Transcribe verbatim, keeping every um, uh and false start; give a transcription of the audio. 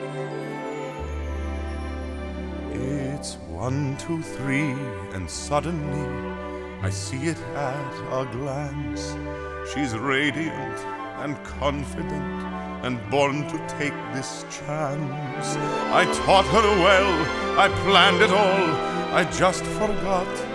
It's one, two, three, and suddenly I see it at a glance. She's radiant and confident and born to take this chance. I taught her well, I planned it all, I just forgot